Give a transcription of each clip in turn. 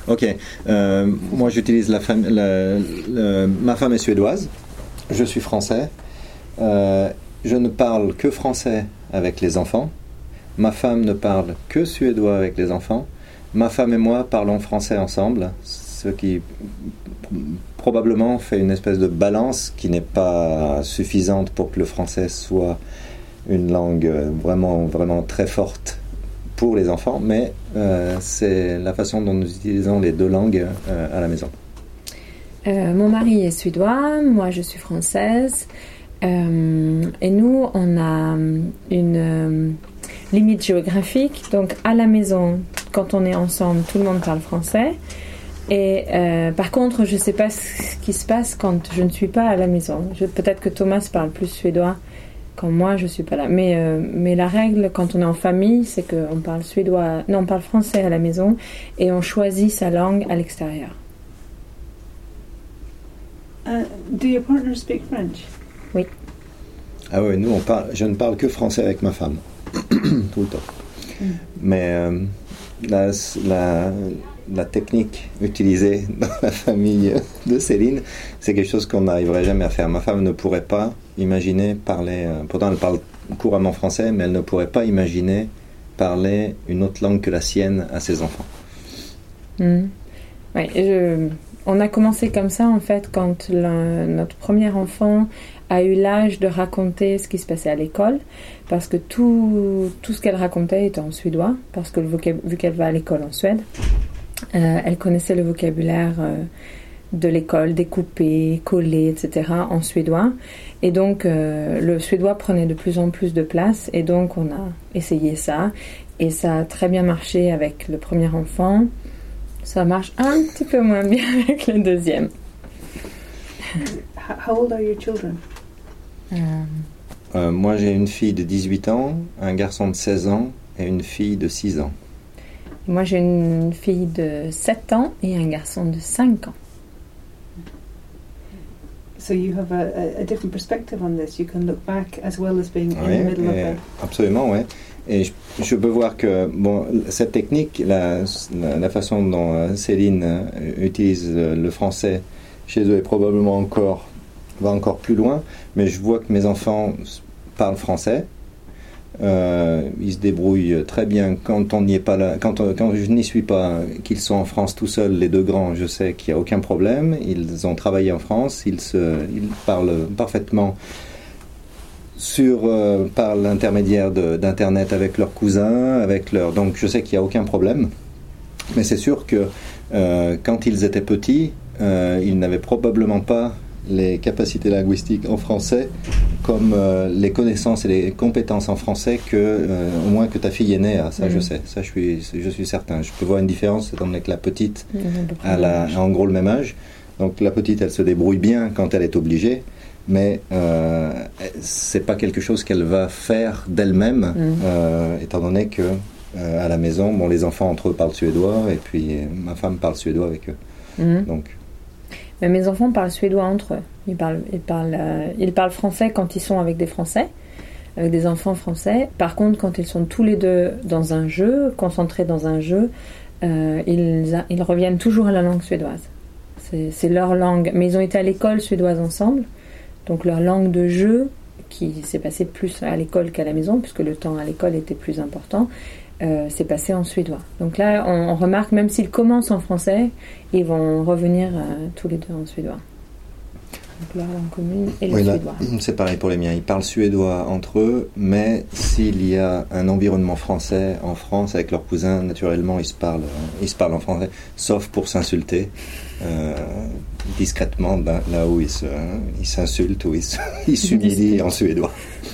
Ok. Moi, j'utilise ma femme est suédoise. Je suis français. Je ne parle que français avec les enfants. Ma femme ne parle que suédois avec les enfants. Ma femme et moi parlons français ensemble, ce qui probablement fait une espèce de balance qui n'est pas suffisante pour que le français soit une langue vraiment, vraiment très forte pour les enfants, mais c'est la façon dont nous utilisons les deux langues à la maison. Mon mari est suédois, moi je suis française, et nous on a une limite géographique, donc à la maison, quand on est ensemble, tout le monde parle français, et par contre je ne sais pas ce qui se passe quand je ne suis pas à la maison. Peut-être que Thomas parle plus suédois quand moi je suis pas là, mais la règle quand on est en famille, c'est qu'on parle on parle français à la maison et on choisit sa langue à l'extérieur. Do your partners speak French? Oui. Ah oui, nous je ne parle que français avec ma femme tout le temps. Mais la technique utilisée dans la famille de Céline, c'est quelque chose qu'on n'arriverait jamais à faire. Ma femme ne pourrait pas imaginer parler, pourtant elle parle couramment français, mais elle ne pourrait pas imaginer parler une autre langue que la sienne à ses enfants. Oui, on a commencé comme ça en fait quand notre premier enfant a eu l'âge de raconter ce qui se passait à l'école, parce que tout ce qu'elle racontait était en suédois, parce que vu qu'elle va à l'école en Suède, elle connaissait le vocabulaire de l'école, découpé, collé, etc. en suédois, et donc le suédois prenait de plus en plus de place, et donc on a essayé ça, et ça a très bien marché avec le premier enfant. Ça marche un petit peu moins bien avec le deuxième. How old are your children? Moi j'ai une fille de 18 ans, un garçon de 16 ans et une fille de 6 ans. Moi j'ai une fille de 7 ans et un garçon de 5 ans. So you have a different perspective on this. You can look back as well as being in the middle of it. Absolument, oui. Et je peux voir que cette technique, la façon dont Céline utilise le français chez eux est probablement va encore plus loin, mais je vois que mes enfants parlent français. Ils se débrouillent très bien quand on n'y est pas là, quand je n'y suis pas, qu'ils sont en France tout seuls, les deux grands, je sais qu'il n'y a aucun problème. Ils ont travaillé en France, ils parlent parfaitement par l'intermédiaire d'internet avec leurs cousins, donc je sais qu'il n'y a aucun problème. Mais c'est sûr que quand ils étaient petits, ils n'avaient probablement pas les capacités linguistiques en français comme les connaissances et les compétences en français au moins que ta fille aînée a. Ça, je sais. Ça, je suis certain. Je peux voir une différence étant donné que la petite a en gros le même âge. Donc la petite, elle se débrouille bien quand elle est obligée, mais c'est pas quelque chose qu'elle va faire d'elle-même, étant donné que à la maison, les enfants entre eux parlent suédois et puis ma femme parle suédois avec eux. Donc. Mais mes enfants parlent suédois entre eux. Ils parlent français quand ils sont avec des Français, avec des enfants français. Par contre, quand ils sont tous les deux dans un jeu, concentrés dans un jeu, ils reviennent toujours à la langue suédoise. C'est leur langue. Mais ils ont été à l'école suédoise ensemble. Donc leur langue de jeu, qui s'est passée plus à l'école qu'à la maison, puisque le temps à l'école était plus important, s'est passé en suédois. Donc là, on remarque, même s'ils commencent en français, ils vont revenir tous les deux en suédois. Donc leur langue commune et le suédois. C'est pareil pour les miens. Ils parlent suédois entre eux, mais s'il y a un environnement français en France avec leurs cousins, naturellement, ils se parlent en français, sauf pour s'insulter discrètement, là où ils s'insultent, où ils s'humilient en suédois.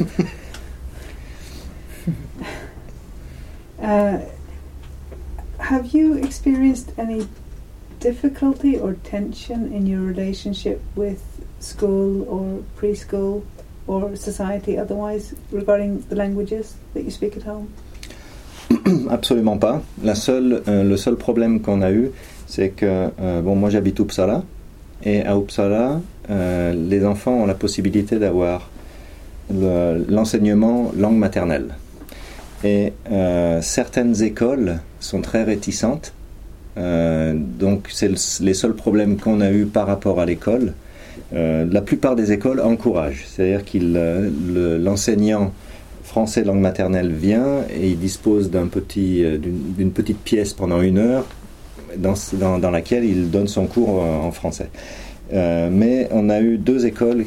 Have you experienced any difficulty or tension in your relationship with school or preschool or society otherwise regarding the languages that you speak at home? Absolument pas. Le seul problème qu'on a eu, c'est que moi j'habite Uppsala, et à Uppsala, les enfants ont la possibilité d'avoir l'enseignement langue maternelle. Et certaines écoles sont très réticentes Donc c'est les seuls problèmes qu'on a eu par rapport à l'école. La plupart des écoles encouragent, c'est-à-dire l'enseignant français langue maternelle vient et il dispose d'une petite pièce pendant 1 heure dans laquelle il donne son cours en français. Mais on a eu 2 écoles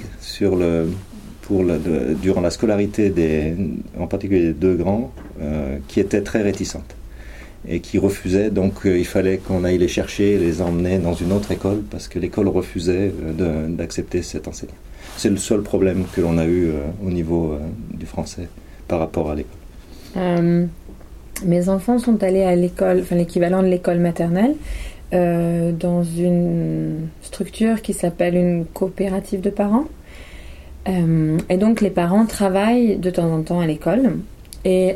durant la scolarité en particulier des 2 grands qui étaient très réticentes et qui refusaient, donc il fallait qu'on aille les chercher et les emmener dans une autre école parce que l'école refusait d'accepter cet enseignant. C'est le seul problème que l'on a eu au niveau du français par rapport à l'école. Mes enfants sont allés à l'école, enfin l'équivalent de l'école maternelle, dans une structure qui s'appelle une coopérative de parents. Et donc les parents travaillent de temps en temps à l'école. Et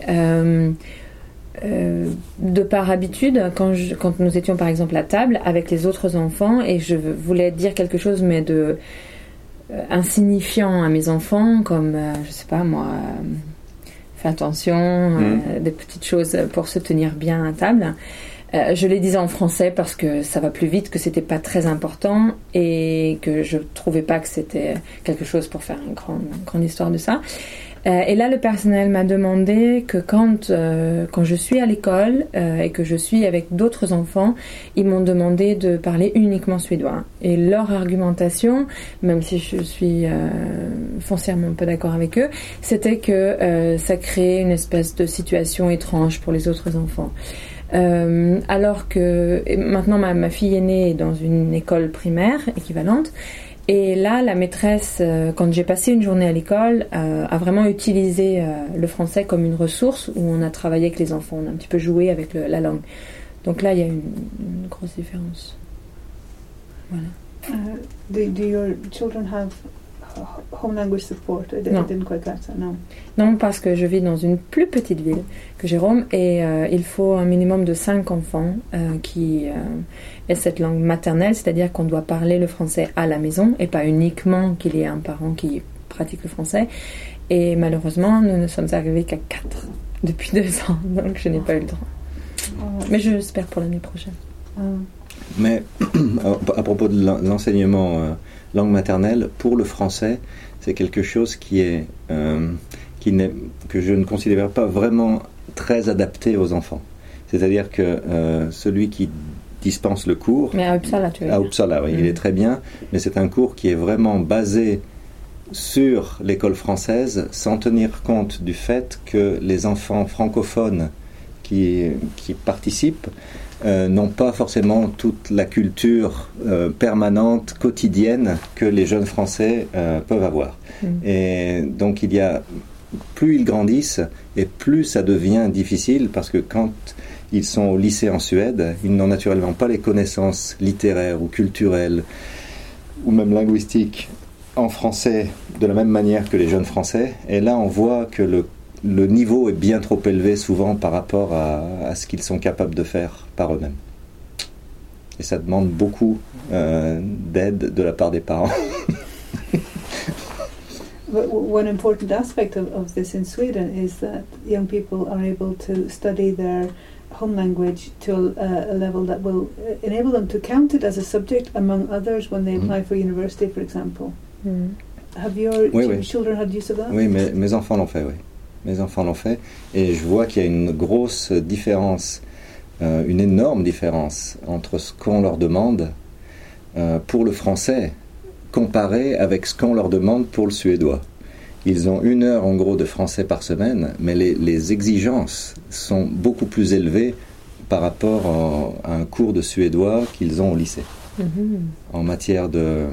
de par habitude, quand nous étions par exemple à table avec les autres enfants, et je voulais dire quelque chose mais de insignifiant à mes enfants, comme je sais pas moi, fais attention, des petites choses pour se tenir bien à table. Je les disais en français parce que ça va plus vite, que c'était pas très important et que je trouvais pas que c'était quelque chose pour faire une grande histoire de ça. Et là, le personnel m'a demandé que quand je suis à l'école et que je suis avec d'autres enfants, ils m'ont demandé de parler uniquement suédois. Et leur argumentation, même si je suis foncièrement pas d'accord avec eux, c'était que ça créait une espèce de situation étrange pour les autres enfants. Alors que maintenant ma fille aînée est dans une école primaire équivalente. Et là, la maîtresse, quand j'ai passé une journée à l'école, a vraiment utilisé le français comme une ressource où on a travaillé avec les enfants, on a un petit peu joué avec la langue. Donc là, il y a une grosse différence. Voilà. Do your children have home language support? I didn't quite catch that, no. Non, parce que je vis dans une plus petite ville que Jérôme et il faut un minimum de 5 enfants qui aient cette langue maternelle, c'est-à-dire qu'on doit parler le français à la maison et pas uniquement qu'il y ait un parent qui pratique le français. Et malheureusement, nous ne sommes arrivés qu'à 4 depuis 2 ans, donc je n'ai pas eu le droit. Mais je l'espère pour l'année prochaine. Mais à propos de l'enseignement langue maternelle, pour le français, c'est quelque chose que je ne considère pas vraiment très adapté aux enfants. C'est-à-dire que celui qui dispense le cours... Mais à Uppsala, tu veux dire. À Uppsala, oui, il est très bien, mais c'est un cours qui est vraiment basé sur l'école française, sans tenir compte du fait que les enfants francophones qui participent n'ont pas forcément toute la culture permanente, quotidienne que les jeunes Français peuvent avoir. Et donc plus ils grandissent et plus ça devient difficile parce que quand ils sont au lycée en Suède, ils n'ont naturellement pas les connaissances littéraires ou culturelles ou même linguistiques en français de la même manière que les jeunes Français. Et là, on voit que le niveau est bien trop élevé souvent par rapport à ce qu'ils sont capables de faire par eux-mêmes. Et ça demande beaucoup d'aide de la part des parents. One important aspect of this in Sweden is that young people are able to study their home language to a level that will enable them to count it as a subject among others when they apply for university, for example. Have your children had use of that? Oui, mes enfants l'ont fait, oui. Mes enfants l'ont fait, et je vois qu'il y a une grosse différence, une énorme différence entre ce qu'on leur demande pour le français comparé avec ce qu'on leur demande pour le suédois. Ils ont 1 heure en gros de français par semaine, mais les exigences sont beaucoup plus élevées par rapport à un cours de suédois qu'ils ont au lycée. En matière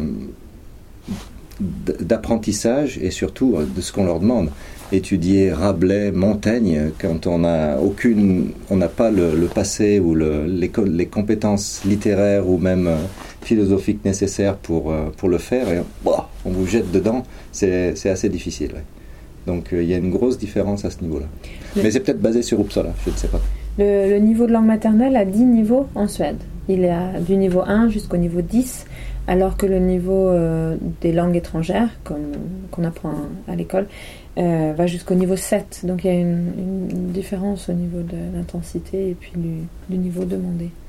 d'apprentissage et surtout de ce qu'on leur demande. Étudier Rabelais, Montaigne, quand on n'a pas le passé ou les compétences littéraires ou même philosophiques nécessaires pour le faire, et on vous jette dedans, c'est assez difficile. Ouais. Donc il y a une grosse différence à ce niveau-là. Mais c'est peut-être basé sur Uppsala, je ne sais pas. Le niveau de langue maternelle a 10 niveaux en Suède. Il est du niveau 1 jusqu'au niveau 10, alors que le niveau des langues étrangères, qu'on apprend à l'école, va jusqu'au niveau 7. Donc il y a une différence au niveau de l'intensité et puis du niveau demandé.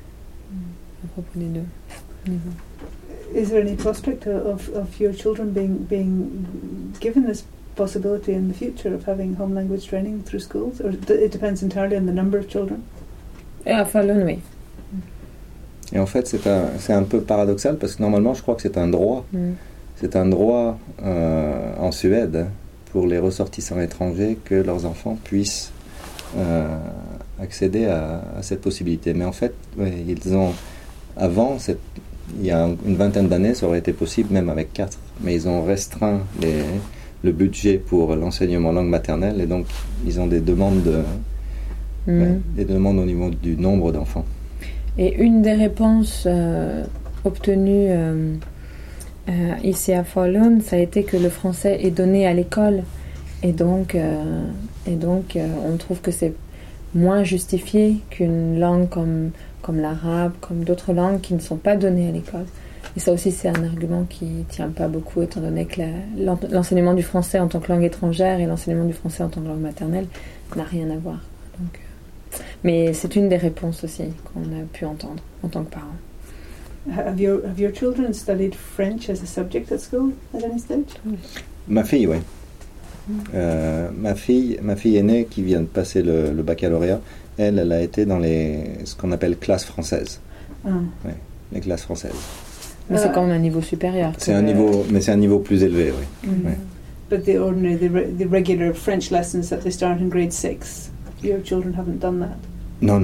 à propos des deux niveaux. Is there any prospect of your children being given this possibility in the future of having home language training through schools, or it depends entirely on the number of children? Et à Falun, oui. Et en fait, c'est un peu paradoxal parce que normalement, je crois que c'est un droit. C'est un droit en Suède pour les ressortissants étrangers que leurs enfants puissent accéder à cette possibilité. Mais en fait, ils ont avant, il y a une vingtaine d'années, ça aurait été possible même avec 4. Mais ils ont restreint le budget pour l'enseignement langue maternelle et donc ils ont des demandes des demandes au niveau du nombre d'enfants. Et une des réponses obtenues ici à Falun, ça a été que le français est donné à l'école et donc on trouve que c'est moins justifié qu'une langue comme l'arabe, comme d'autres langues qui ne sont pas données à l'école. Et ça aussi, c'est un argument qui ne tient pas beaucoup, étant donné que l'enseignement du français en tant que langue étrangère et l'enseignement du français en tant que langue maternelle n'a rien à voir. Donc, mais c'est une des réponses aussi qu'on a pu entendre en tant que parents. Have your children studied French as a subject at school at any stage? Ma fille, oui. Ma fille aînée qui vient de passer le baccalauréat, elle a été dans ce qu'on appelle classes françaises. Ouais, les classes françaises. Mais c'est quand même un niveau supérieur. C'est un niveau plus élevé, oui. Ouais. But the ordinary, the regular French lessons that they start in grade 6, your children haven't done that? Non.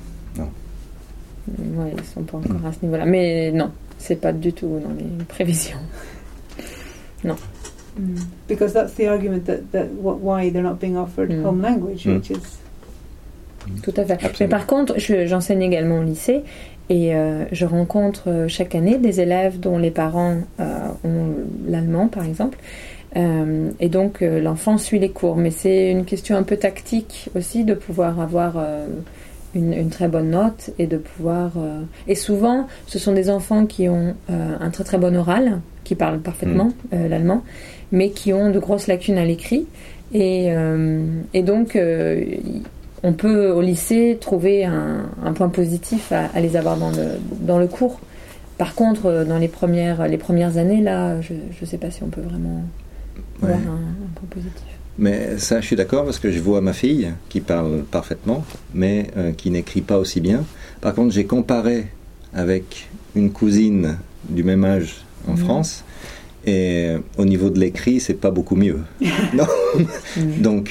Ouais, ils sont pas encore à ce niveau-là. Mais non, c'est pas du tout dans les prévisions. Non. Because that's the argument that why they're not being offered home language, which is... Tout à fait. Absolument. Mais par contre, j'enseigne également au lycée et je rencontre chaque année des élèves dont les parents ont l'allemand, par exemple. Et donc, l'enfant suit les cours. Mais c'est une question un peu tactique aussi de pouvoir avoir une très bonne note et de pouvoir... Et souvent, ce sont des enfants qui ont un très très bon oral, qui parlent parfaitement l'allemand, mais qui ont de grosses lacunes à l'écrit. Et donc... on peut au lycée trouver un point positif à les avoir dans le cours. Par contre, dans les premières années, là, je ne sais pas si on peut vraiment avoir un point positif. Mais ça, je suis d'accord parce que je vois ma fille qui parle parfaitement, mais qui n'écrit pas aussi bien. Par contre, j'ai comparé avec une cousine du même âge en France, et au niveau de l'écrit, c'est pas beaucoup mieux. Non. Donc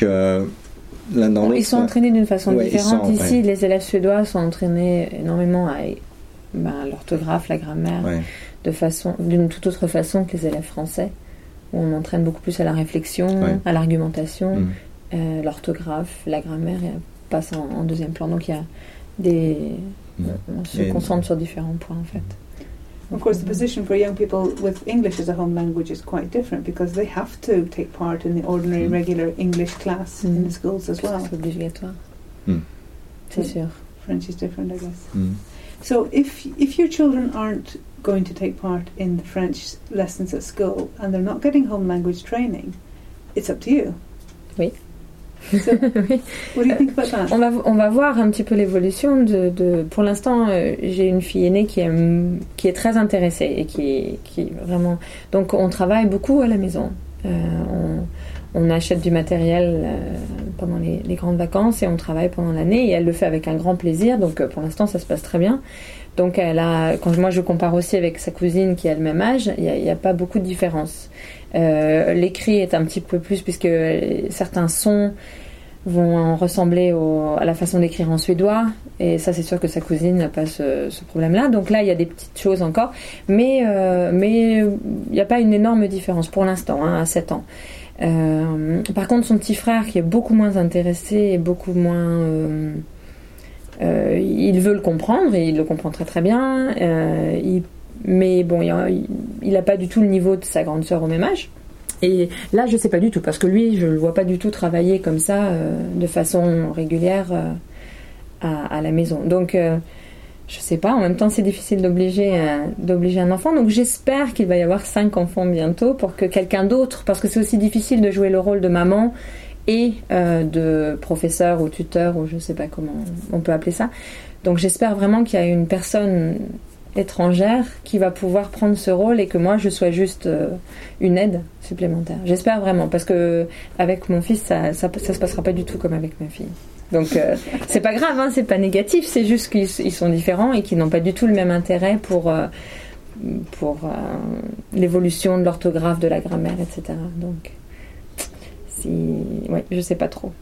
ils sont entraînés d'une façon différente. Ici, les élèves suédois sont entraînés énormément à l'orthographe, la grammaire, d'une toute autre façon que les élèves français, où on entraîne beaucoup plus à la réflexion, à l'argumentation, l'orthographe, la grammaire passe en deuxième plan. Donc il y a on se concentre sur différents points en fait. Of course, the position for young people with English as a home language is quite different because they have to take part in the ordinary, regular English class in the schools as well. C'est obligatoire. C'est sûr. French is different, I guess. So if your children aren't going to take part in the French lessons at school and they're not getting home language training, it's up to you. Oui. So, what do you think about that? On va voir un petit peu l'évolution pour l'instant, j'ai une fille aînée qui est très intéressée et qui vraiment... Donc on travaille beaucoup à la maison. On achète du matériel pendant les grandes vacances et on travaille pendant l'année et elle le fait avec un grand plaisir. Donc pour l'instant ça se passe très bien. Donc quand moi je compare aussi avec sa cousine qui a le même âge, il n'y a pas beaucoup de différence. L'écrit est un petit peu plus puisque certains sons vont ressembler à la façon d'écrire en suédois et ça c'est sûr que sa cousine n'a pas ce problème-là. Donc là il y a des petites choses encore, mais il n'y a pas une énorme différence pour l'instant à 7 ans. Par contre son petit frère qui est beaucoup moins intéressé et beaucoup moins il veut le comprendre et il le comprend très très bien, mais bon il n'a pas du tout le niveau de sa grande sœur au même âge. Et là je sais pas du tout parce que lui je le vois pas du tout travailler comme ça de façon régulière à la maison. Donc je sais pas, en même temps c'est difficile d'obliger un enfant, donc j'espère qu'il va y avoir 5 enfants bientôt pour que quelqu'un d'autre, parce que c'est aussi difficile de jouer le rôle de maman et de professeur ou tuteur ou je sais pas comment on peut appeler ça, Donc j'espère vraiment qu'il y a une personne étrangère qui va pouvoir prendre ce rôle et que moi je sois juste une aide supplémentaire. J'espère vraiment, parce que avec mon fils ça se passera pas du tout comme avec ma fille. Donc c'est pas grave, hein, c'est pas négatif, c'est juste qu'ils sont différents et qu'ils n'ont pas du tout le même intérêt pour l'évolution de l'orthographe, de la grammaire, etc. Donc je sais pas trop.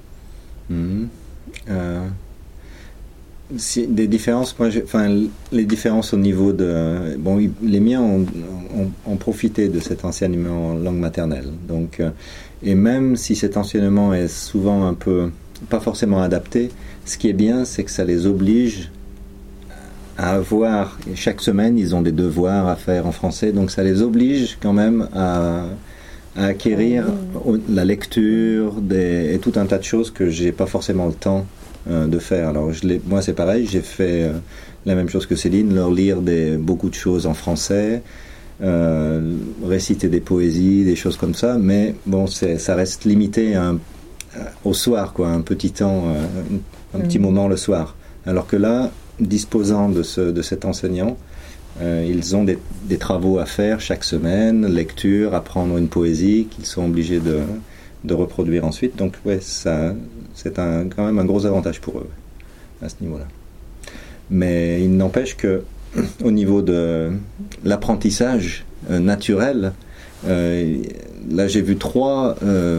Des différences, les différences au niveau de... les miens ont profité de cet enseignement en langue maternelle. Donc, et même si cet enseignement est souvent un peu, pas forcément adapté, ce qui est bien, c'est que ça les oblige à avoir... Chaque semaine, ils ont des devoirs à faire en français, donc ça les oblige quand même à acquérir la lecture et tout un tas de choses que j'ai pas forcément le temps de faire. Alors moi c'est pareil, j'ai fait la même chose que Céline, leur lire beaucoup de choses en français, réciter des poésies, des choses comme ça, mais bon, ça reste limité au soir, quoi, un petit temps, un petit moment le soir. Alors que là, disposant de cet enseignant, ils ont des travaux à faire chaque semaine, lecture, apprendre une poésie qu'ils sont obligés de reproduire ensuite. Donc c'est quand même un gros avantage pour eux à ce niveau-là. Mais il n'empêche que au niveau de l'apprentissage naturel, là j'ai vu trois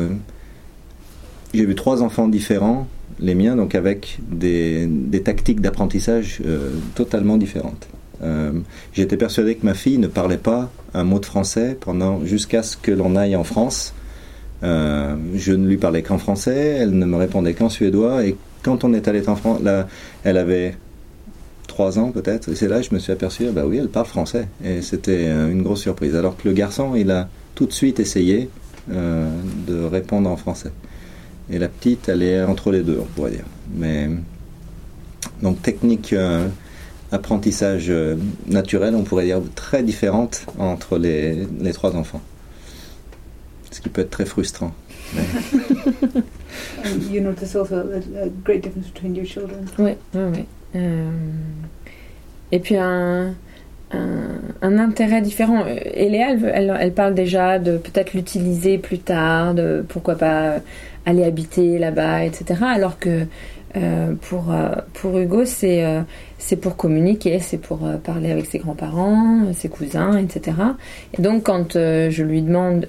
enfants différents, les miens, donc avec des tactiques d'apprentissage totalement différentes. J'étais persuadé que ma fille ne parlait pas un mot de français jusqu'à ce que l'on aille en France. Je ne lui parlais qu'en français, elle ne me répondait qu'en suédois, et quand on est allé en France, là, elle avait 3 ans peut-être, et c'est là que je me suis aperçu, oui, elle parle français, et c'était une grosse surprise. Alors que le garçon, il a tout de suite essayé de répondre en français. Et la petite, elle est entre les deux, on pourrait dire. Mais, donc technique apprentissage naturel, on pourrait dire très différente entre les 3 enfants. Ce qui peut être très frustrant. You notice also a great difference between your children. Oui. Et puis un intérêt différent. Et Léa, elle parle déjà de peut-être l'utiliser plus tard, de pourquoi pas aller habiter là-bas, etc. Alors que pour Hugo, c'est pour communiquer, c'est pour parler avec ses grands-parents, ses cousins, etc. Et donc quand je lui demande,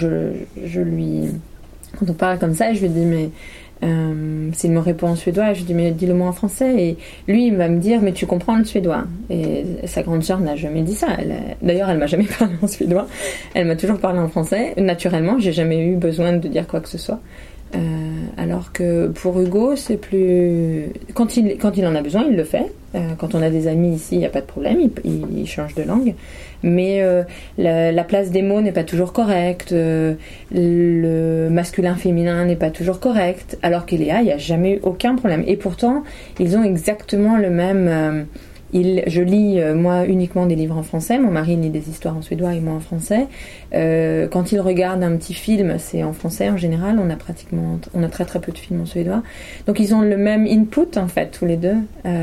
quand on parle comme ça, je lui dis mais s'il me répond en suédois, je lui dis mais dis-le-moi en français, et lui il va me dire mais tu comprends le suédois. Et sa grande sœur n'a jamais dit ça. D'ailleurs elle m'a jamais parlé en suédois, elle m'a toujours parlé en français. Naturellement, j'ai jamais eu besoin de dire quoi que ce soit. Alors que pour Hugo, c'est plus... Quand il en a besoin, il le fait. Quand on a des amis ici, il n'y a pas de problème, il change de langue. Mais la place des mots n'est pas toujours correcte, le masculin-féminin n'est pas toujours correct. Alors qu'Eléa, il n'y a jamais eu aucun problème. Et pourtant, ils ont exactement le même... Je lis, moi, uniquement des livres en français. Mon mari lit des histoires en suédois et moi en français. Quand il regarde un petit film, c'est en français en général. On a très très peu de films en suédois. Donc ils ont le même input, en fait, tous les deux.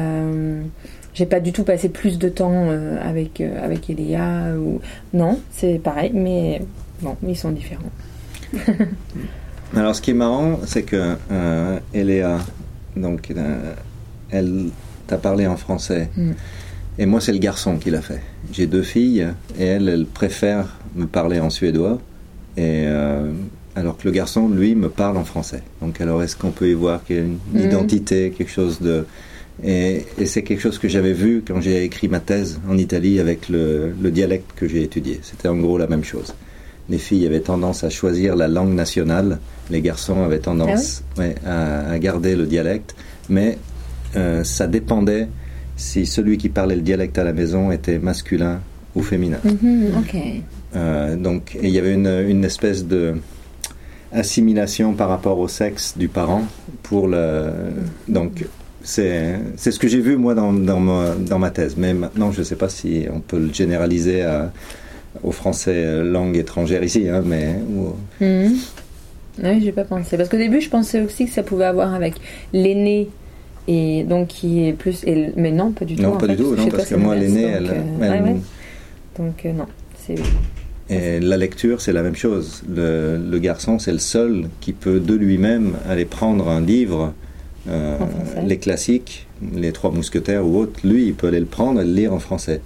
J'ai pas du tout passé plus de temps avec Eléa. Non, c'est pareil, mais bon, ils sont différents. Alors, ce qui est marrant, c'est que Eléa, donc, elle... T'as parlé en français. Et moi, c'est le garçon qui l'a fait. J'ai 2 filles, et elle préfère me parler en suédois, et alors que le garçon, lui, me parle en français. Donc, alors, est-ce qu'on peut y voir qu'il y a une identité, quelque chose de... Et c'est quelque chose que j'avais vu quand j'ai écrit ma thèse en Italie avec le dialecte que j'ai étudié. C'était en gros la même chose. Les filles avaient tendance à choisir la langue nationale, les garçons avaient tendance à garder le dialecte, mais... ça dépendait si celui qui parlait le dialecte à la maison était masculin ou féminin. Donc, il y avait une espèce de assimilation par rapport au sexe du parent donc c'est ce que j'ai vu moi dans ma thèse, mais maintenant je ne sais pas si on peut le généraliser au français langue étrangère ici, hein, mais Oui, j'ai pas pensé, parce qu'au début je pensais aussi que ça pouvait avoir avec l'aîné Et donc qui est plus... mais non, pas du tout. Non, pas du tout, non, parce que moi, l'aînée, Donc non, c'est... Et la lecture, c'est la même chose. Le garçon, c'est le seul qui peut de lui-même aller prendre un livre, les classiques, les Trois Mousquetaires ou autres. Lui, il peut aller le prendre et le lire en français.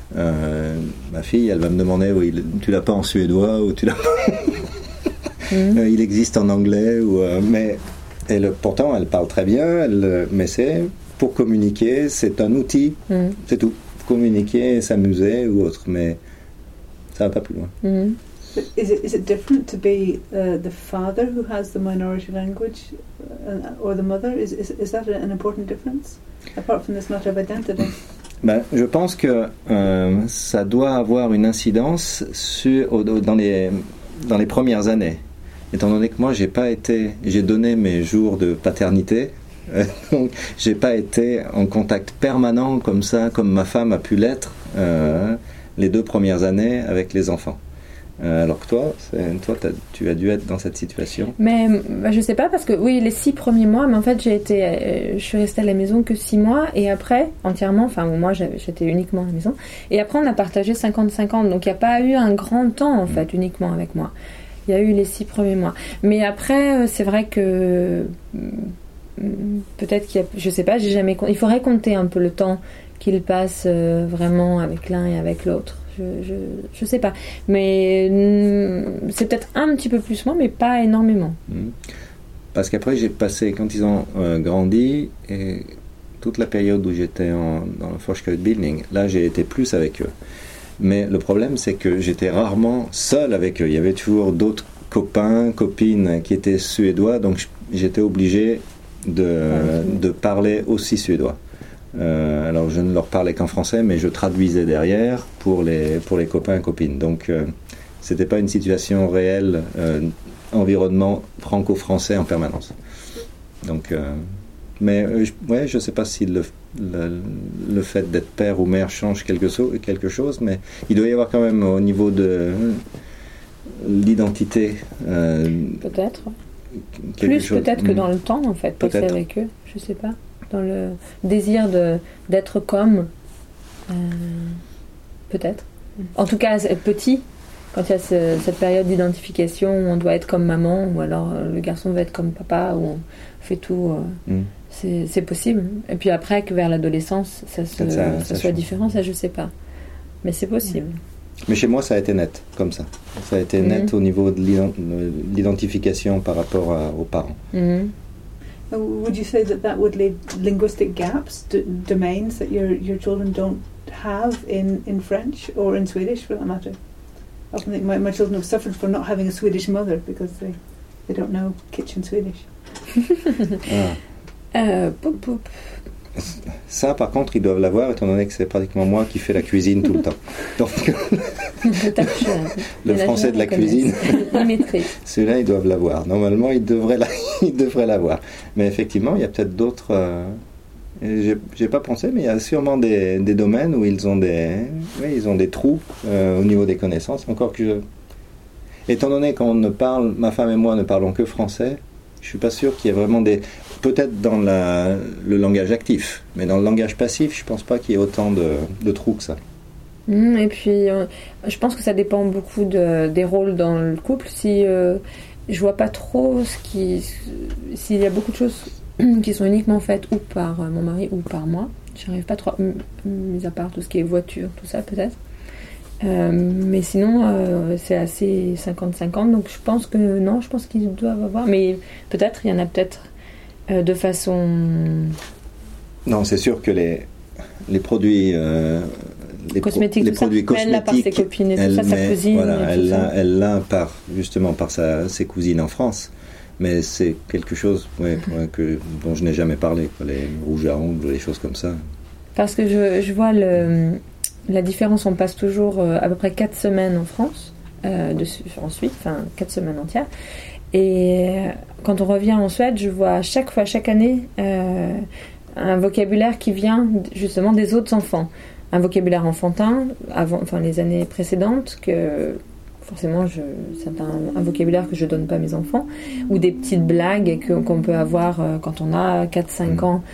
Ma fille, elle va me demander, oui, tu l'as pas en suédois ou tu l'as pas... il existe en anglais, mais pourtant, elle parle très bien, mais c'est pour communiquer, c'est un outil, c'est tout. Communiquer, s'amuser ou autre, mais ça va pas plus loin. Is it different to be the father who has the minority language or the mother? Is that an important difference apart from this matter of identity? Je pense que ça doit avoir une incidence dans les premières années. Étant donné que moi, j'ai donné mes jours de paternité, donc j'ai pas été en contact permanent comme ça, comme ma femme a pu l'être les 2 premières années avec les enfants. Alors que toi, tu as dû être dans cette situation. Mais je sais pas, parce que oui, les 6 premiers mois, mais en fait je suis restée à la maison que 6 mois, et après entièrement, enfin moi j'étais uniquement à la maison, et après on a partagé 50-50, donc il n'y a pas eu un grand temps en fait uniquement avec moi. Il y a eu les 6 premiers mois, mais après c'est vrai que peut-être qu'il y a, je sais pas, il faudrait compter un peu le temps qu'il passe vraiment avec l'un et avec l'autre. Je sais pas, mais c'est peut-être un petit peu plus moi, mais pas énormément. Parce qu'après j'ai passé, quand ils ont grandi, et toute la période où j'étais dans le Forskarutbildning, là j'ai été plus avec eux. Mais le problème, c'est que j'étais rarement seul avec eux. Il y avait toujours d'autres copains, copines qui étaient suédois, donc j'étais obligé de parler aussi suédois. Alors je ne leur parlais qu'en français, mais je traduisais derrière pour les copains et copines. Donc c'était pas une situation réelle, environnement franco-français en permanence. Donc, mais je sais pas si le fait d'être père ou mère change quelque chose, mais il doit y avoir quand même au niveau de l'identité. Peut-être. Plus peut-être que dans le temps en fait, passer avec eux. Je sais pas. Dans le désir d'être comme, peut-être. En tout cas, petit, quand il y a cette période d'identification où on doit être comme maman, ou alors le garçon va être comme papa, où on fait tout, c'est possible. Et puis après, que vers l'adolescence, ça soit différent, ça je sais pas. Mais c'est possible. Mais chez moi, ça a été net, comme ça. Ça a été net au niveau de l'identification par rapport aux parents. Would you say that would leave linguistic gaps, domains that your children don't have in French or in Swedish, for that matter? I often think my children have suffered from not having a Swedish mother because they don't know kitchen Swedish. Ça, par contre, ils doivent l'avoir, étant donné que c'est pratiquement moi qui fais la cuisine tout le temps. Donc, le français de la cuisine, celui-là, ils doivent l'avoir. Normalement, ils devraient l'avoir. Mais effectivement, il y a peut-être d'autres... j'ai pas pensé, mais il y a sûrement des domaines où ils ont des trous au niveau des connaissances. Encore que étant donné qu'on ma femme et moi ne parlons que français, je suis pas sûr qu'il y ait vraiment peut-être dans le langage actif, mais dans le langage passif, je pense pas qu'il y ait autant de trous que ça. Et puis, je pense que ça dépend beaucoup des rôles dans le couple. Si je vois pas trop s'il y a beaucoup de choses qui sont uniquement faites ou par mon mari ou par moi, j'arrive pas trop, mis à part tout ce qui est voiture, tout ça peut-être. Mais sinon, c'est assez 50-50, donc je pense qu'ils doivent avoir, mais peut-être, il y en a peut-être de façon... Non, c'est sûr que les produits... les cosmétiques, produits cosmétiques, elle l'a par ses copines et tout ça, sa cousine. Voilà, elle l'a justement par ses cousines en France. Mais c'est quelque chose dont je n'ai jamais parlé, les rouges à ongles, les choses comme ça. Parce que je vois la différence, on passe toujours à peu près 4 semaines en France, ensuite, 4 semaines entières. Et quand on revient en Suède, je vois chaque année un vocabulaire qui vient justement des autres enfants. Un vocabulaire enfantin, les années précédentes, que forcément c'est un vocabulaire que je donne pas à mes enfants, ou des petites blagues qu'on peut avoir quand on a 4-5 ans,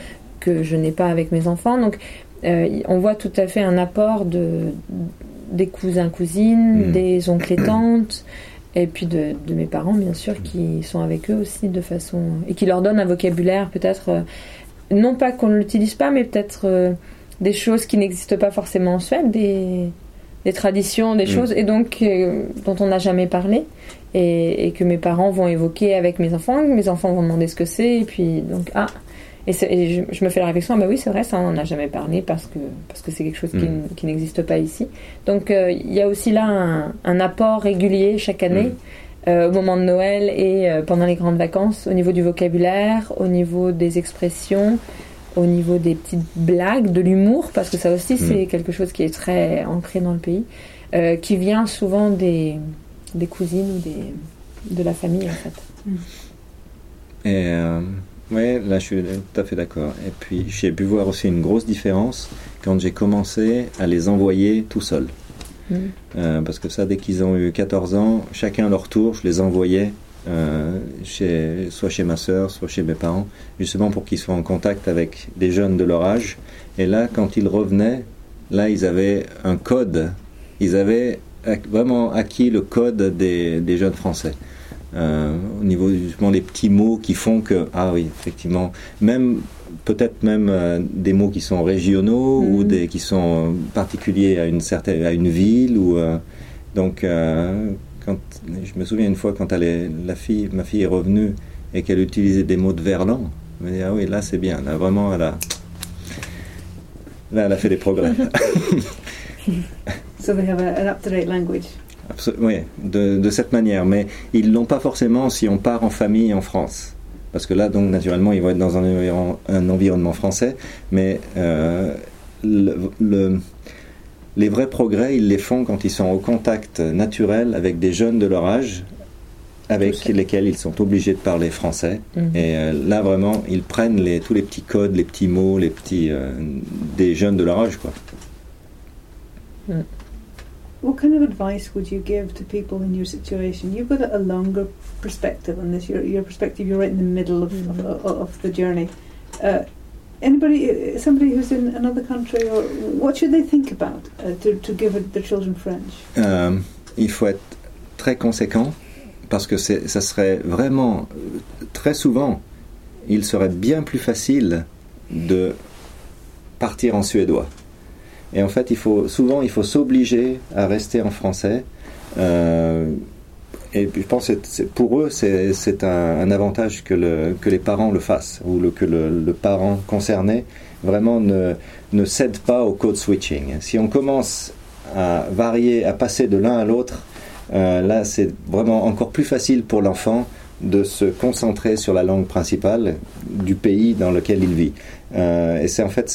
que je n'ai pas avec mes enfants. Donc on voit tout à fait un apport des cousins, cousines, des oncles et tantes, et puis de mes parents, bien sûr, qui sont avec eux aussi de façon... et qui leur donnent un vocabulaire peut-être... non pas qu'on ne l'utilise pas, mais peut-être des choses qui n'existent pas forcément en Suède, des traditions, des choses, et donc dont on n'a jamais parlé, et que mes parents vont évoquer avec mes enfants vont demander ce que c'est, et puis donc et je me fais la réflexion, bah oui c'est vrai, ça on n'en a jamais parlé parce que c'est quelque chose qui n'existe pas ici. Donc il y a aussi là un apport régulier chaque année, au moment de Noël et pendant les grandes vacances, au niveau du vocabulaire, au niveau des expressions, au niveau des petites blagues, de l'humour, parce que ça aussi c'est quelque chose qui est très ancré dans le pays, qui vient souvent des cousines ou de la famille en fait. Et oui, là je suis tout à fait d'accord. Et puis j'ai pu voir aussi une grosse différence quand j'ai commencé à les envoyer tout seul. Parce que ça, dès qu'ils ont eu 14 ans, chacun à leur tour, je les envoyais soit chez ma sœur, soit chez mes parents, justement pour qu'ils soient en contact avec des jeunes de leur âge. Et là, quand ils revenaient, là, ils avaient un code. Ils avaient vraiment acquis le code des jeunes français. Au niveau justement des petits mots qui font que, ah oui, effectivement, peut-être même des mots qui sont régionaux ou qui sont particuliers à une ville. Donc, quand je me souviens une fois quand ma fille est revenue et qu'elle utilisait des mots de Verlan, je me dis, ah oui, là c'est bien, là vraiment elle a fait des progrès. So they have an up-to-date language. Oui, de cette manière, mais ils l'ont pas forcément si on part en famille en France. Parce que là, donc, naturellement, ils vont être dans un environnement français, mais les vrais progrès, ils les font quand ils sont au contact naturel avec des jeunes de leur âge, avec lesquels ils sont obligés de parler français. Et là, vraiment, ils prennent tous les petits codes, les petits mots, des jeunes de leur âge, quoi. What kind of advice would you give to people in your situation? You've got a longer perspective on this. Your perspective, you're right in the middle of the journey. Somebody who's in another country, or what should they think about to give their children French? Il faut être très conséquent, parce que ça serait vraiment, très souvent, il serait bien plus facile de partir en suédois. Et en fait, il faut s'obliger à rester en français. Et je pense que pour eux, c'est un avantage que les parents le fassent, ou que le parent concerné vraiment ne cède pas au code switching. Si on commence à varier, à passer de l'un à l'autre, là, c'est vraiment encore plus facile pour l'enfant de se concentrer sur la langue principale du pays dans lequel il vit. Et c'est en fait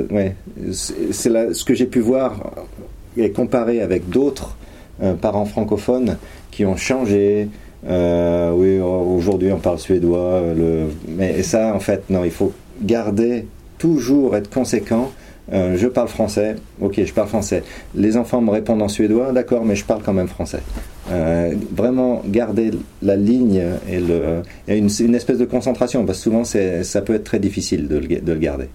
ce que j'ai pu voir et comparer avec d'autres parents francophones qui ont changé. Oui, aujourd'hui on parle suédois, mais ça en fait non, il faut toujours être conséquent. Je parle français, ok, je parle français. Les enfants me répondent en suédois, d'accord, mais je parle quand même français. Vraiment garder la ligne et une espèce de concentration, parce que souvent ça peut être très difficile de le garder.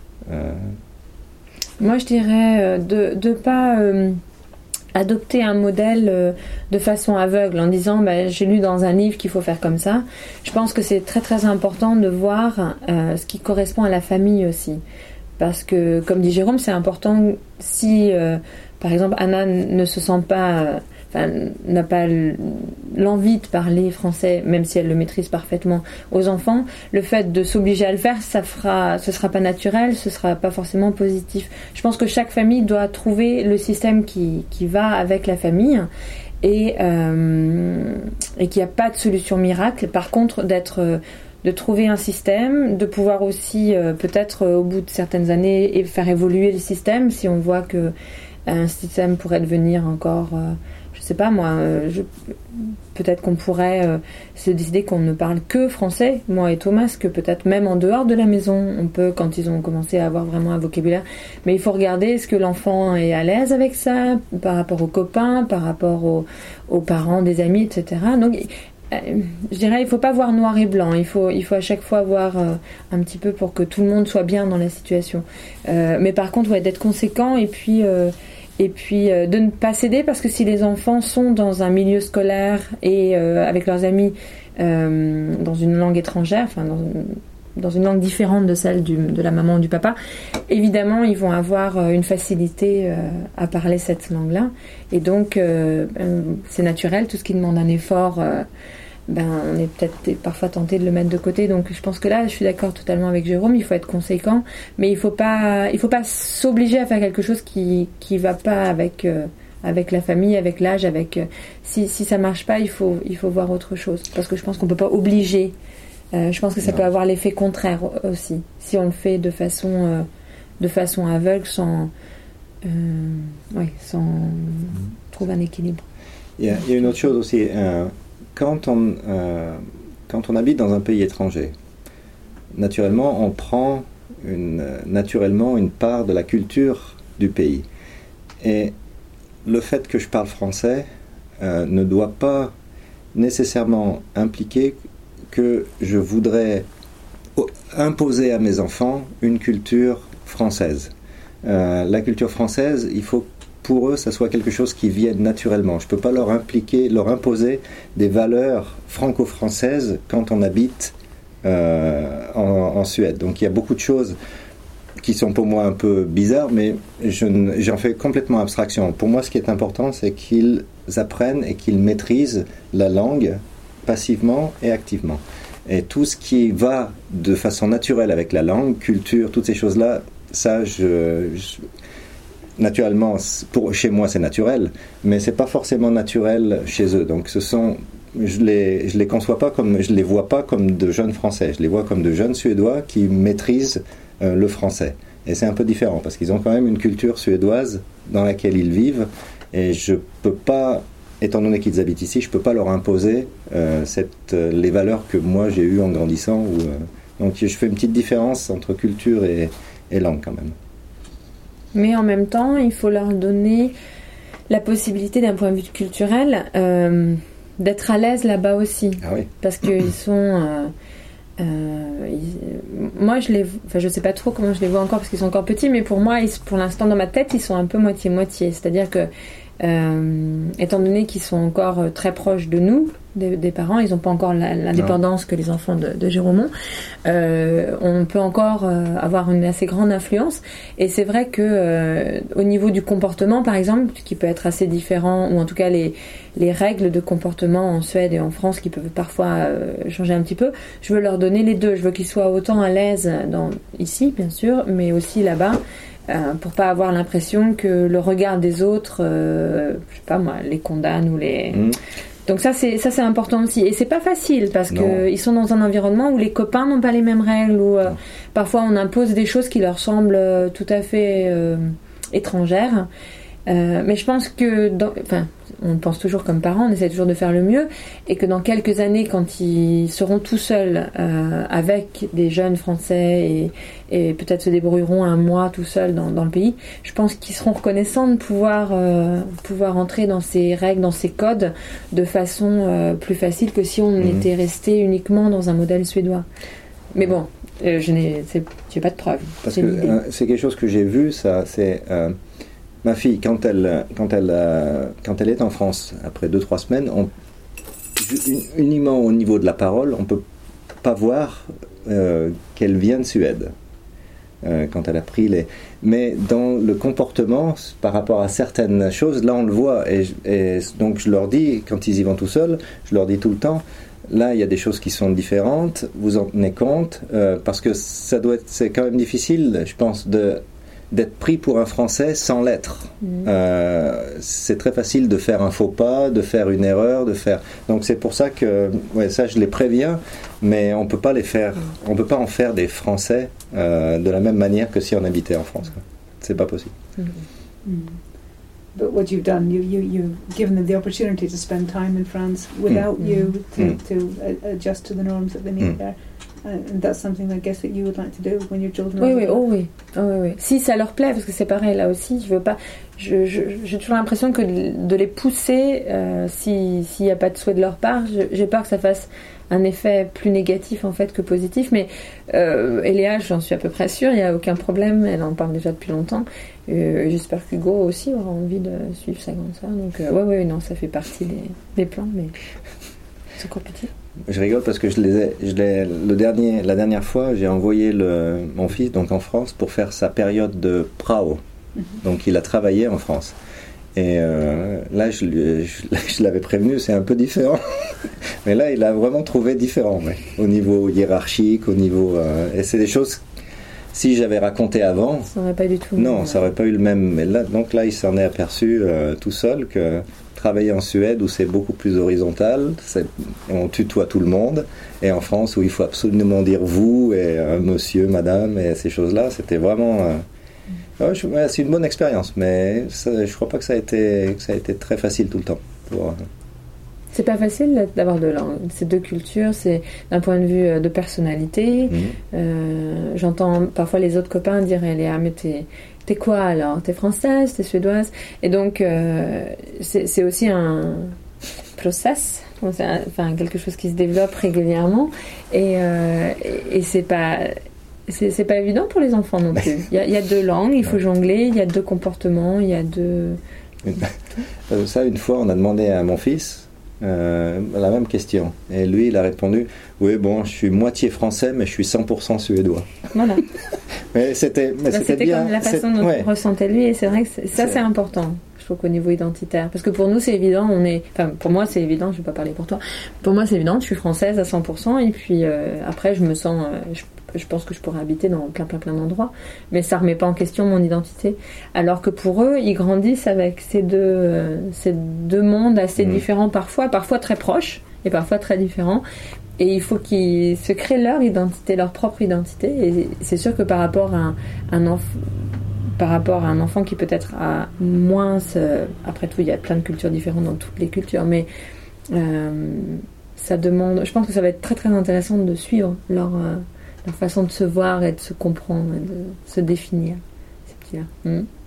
Moi je dirais de pas adopter un modèle de façon aveugle en disant j'ai lu dans un livre qu'il faut faire comme ça. Je pense que c'est très très important de voir ce qui correspond à la famille aussi. Parce que, comme dit Jérôme, c'est important si, par exemple, Anna ne se sent pas, n'a pas l'envie de parler français, même si elle le maîtrise parfaitement aux enfants, le fait de s'obliger à le faire, ce sera pas naturel, ce sera pas forcément positif. Je pense que chaque famille doit trouver le système qui va avec la famille et qu'il n'y a pas de solution miracle. Par contre, de trouver un système, de pouvoir aussi peut-être au bout de certaines années et faire évoluer le système si on voit que un système pourrait devenir encore, je sais pas moi, peut-être qu'on pourrait se décider qu'on ne parle que français, moi et Thomas, que peut-être même en dehors de la maison, on peut, quand ils ont commencé à avoir vraiment un vocabulaire, mais il faut regarder est-ce que l'enfant est à l'aise avec ça, par rapport aux copains, par rapport aux parents des amis, etc. Donc je dirais, il faut pas voir noir et blanc. Il faut à chaque fois voir un petit peu pour que tout le monde soit bien dans la situation. Mais par contre, ouais, d'être conséquent et puis de ne pas céder, parce que si les enfants sont dans un milieu scolaire et avec leurs amis dans une langue étrangère, enfin dans une langue différente de celle de la maman ou du papa, évidemment ils vont avoir une facilité à parler cette langue-là, et donc c'est naturel, tout ce qui demande un effort, on est peut-être parfois tenté de le mettre de côté. Donc je pense que là, je suis d'accord totalement avec Jérôme, il faut être conséquent, mais il faut pas s'obliger à faire quelque chose qui va pas avec la famille, avec l'âge, si ça marche pas, il faut voir autre chose, parce que je pense qu'on peut pas obliger. Je pense que ça peut avoir l'effet contraire aussi, si on le fait de façon aveugle, sans trouver un équilibre. Il y a une autre chose aussi. Quand on habite dans un pays étranger, naturellement, on prend une part de la culture du pays. Et le fait que je parle français ne doit pas nécessairement impliquer que je voudrais imposer à mes enfants une culture française. La culture française, il faut pour eux, ça soit quelque chose qui vienne naturellement. Je ne peux pas leur imposer des valeurs franco-françaises quand on habite en Suède. Donc il y a beaucoup de choses qui sont pour moi un peu bizarres, mais j'en fais complètement abstraction. Pour moi, ce qui est important, c'est qu'ils apprennent et qu'ils maîtrisent la langue passivement et activement. Et tout ce qui va de façon naturelle avec la langue, culture, toutes ces choses-là, ça, naturellement, chez moi, c'est naturel, mais c'est pas forcément naturel chez eux. Donc, je les conçois pas je les vois pas comme de jeunes Français. Je les vois comme de jeunes Suédois qui maîtrisent le français. Et c'est un peu différent parce qu'ils ont quand même une culture suédoise dans laquelle ils vivent. Et je peux pas, étant donné qu'ils habitent ici, je peux pas leur imposer les valeurs que moi j'ai eues en grandissant. Donc, je fais une petite différence entre culture et langue quand même. Mais en même temps, il faut leur donner la possibilité, d'un point de vue culturel, d'être à l'aise là-bas aussi. Ah oui. Parce qu'ils sont... moi, je sais pas trop comment je les vois encore, parce qu'ils sont encore petits, mais pour moi, pour l'instant, dans ma tête, ils sont un peu moitié-moitié. C'est-à-dire que, étant donné qu'ils sont encore très proches de nous, des parents, ils n'ont pas encore l'indépendance que les enfants de Jérôme ont, on peut encore avoir une assez grande influence. Et c'est vrai que au niveau du comportement, par exemple, qui peut être assez différent, ou en tout cas les règles de comportement en Suède et en France qui peuvent parfois changer un petit peu, je veux leur donner les deux. Je veux qu'ils soient autant à l'aise ici, bien sûr, mais aussi là-bas, pour pas avoir l'impression que le regard des autres, je sais pas moi, les condamne ou les... Donc ça c'est important aussi, et c'est pas facile parce que ils sont dans un environnement où les copains n'ont pas les mêmes règles, où parfois on impose des choses qui leur semblent tout à fait étrangères, mais je pense que on pense toujours comme parents, on essaie toujours de faire le mieux, et que dans quelques années, quand ils seront tout seuls avec des jeunes Français et peut-être se débrouilleront un mois tout seuls dans le pays, je pense qu'ils seront reconnaissants de pouvoir entrer dans ces règles, dans ces codes de façon plus facile que si on était resté uniquement dans un modèle suédois. Mais bon, j'ai pas de preuves. Parce que c'est quelque chose que j'ai vu, ça, c'est... ma fille, quand elle est en France, après 2-3 semaines, uniquement au niveau de la parole, on ne peut pas voir qu'elle vient de Suède. Quand elle a pris les... Mais dans le comportement, par rapport à certaines choses, là on le voit. Et donc je leur dis, quand ils y vont tout seuls, je leur dis tout le temps, là il y a des choses qui sont différentes, vous en tenez compte, parce que c'est quand même difficile, je pense, d'être pris pour un Français sans l'être. C'est très facile de faire un faux pas, de faire une erreur, donc c'est pour ça que ça je les préviens, mais on peut pas en faire des Français de la même manière que si on habitait en France. C'est pas possible. But what you've done, you've given them the opportunity to spend time in France without you to adjust to the norms that they need there. And that's something I guess that you would like to do when your children Oui, are oui, older. oh oui. Oh, oui, oui. Si ça leur plaît, parce que c'est pareil là aussi, je veux pas. J'ai toujours l'impression que de les pousser, s'il n'y a pas de souhait de leur part, j'ai peur que ça fasse un effet plus négatif en fait que positif. Mais Eléa, j'en suis à peu près sûre, il n'y a aucun problème, elle en parle déjà depuis longtemps. J'espère qu'Hugo aussi aura envie de suivre sa grande sœur. Donc ouais, non, ça fait partie des plans, mais c'est encore petit. Je rigole parce que la dernière fois, j'ai envoyé mon fils donc en France pour faire sa période de Prao. Donc il a travaillé en France. Et là, je l'avais prévenu, c'est un peu différent. Mais là, il a vraiment trouvé différent, ouais. Au niveau hiérarchique, au niveau... et c'est des choses, si j'avais raconté avant... Ça n'aurait pas du tout... Non, ça n'aurait pas eu le même... Mais là, donc là, il s'en est aperçu tout seul que travailler en Suède, où c'est beaucoup plus horizontal, on tutoie tout le monde, et en France, où il faut absolument dire vous, et monsieur, madame, et ces choses-là, c'était vraiment... c'est une bonne expérience, mais je crois pas que ça a été très facile tout le temps. C'est pas facile d'avoir ces deux cultures, c'est d'un point de vue de personnalité. J'entends parfois les autres copains dire Léa, mais t'es quoi alors? T'es française, t'es suédoise? Et donc c'est aussi un process, enfin quelque chose qui se développe régulièrement, et c'est pas évident pour les enfants non plus. Il y a deux langues, il faut jongler, il y a deux comportements, il y a deux... Ça, une fois, on a demandé à mon fils la même question. Et lui, il a répondu, oui, bon, je suis moitié français, mais je suis 100% suédois. Voilà. Mais c'était bien. Comme la façon dont il ressentait lui, et c'est vrai que c'est important. Je trouve qu'au niveau identitaire, parce que pour nous c'est évident, pour moi c'est évident, je vais pas parler pour toi, pour moi c'est évident, je suis française à 100%, et puis après je me sens, je pense que je pourrais habiter dans plein d'endroits, mais ça remet pas en question mon identité, alors que pour eux ils grandissent avec ces deux mondes assez différents, parfois très proches et parfois très différents, et il faut qu'ils se créent leur identité, leur propre identité, et c'est sûr que par rapport à un enfant qui peut-être a moins... après tout, il y a plein de cultures différentes dans toutes les cultures, mais ça demande... Je pense que ça va être très très intéressant de suivre leur façon de se voir et de se comprendre et de se définir, ces petits-là.